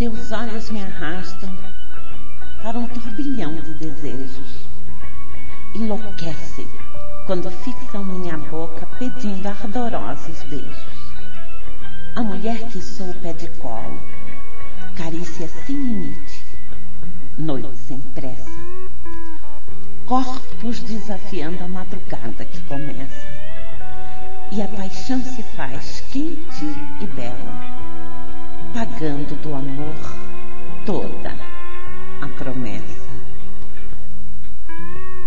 Teus olhos me arrastam para um turbilhão de desejos. Enlouquece quando fixam minha boca pedindo ardorosos beijos. A mulher que sou pede colo, carícia sem limite, noite sem pressa, corpos desafiando a madrugada que começa, e a paixão se faz quente e bela, pagando do amor toda a promessa.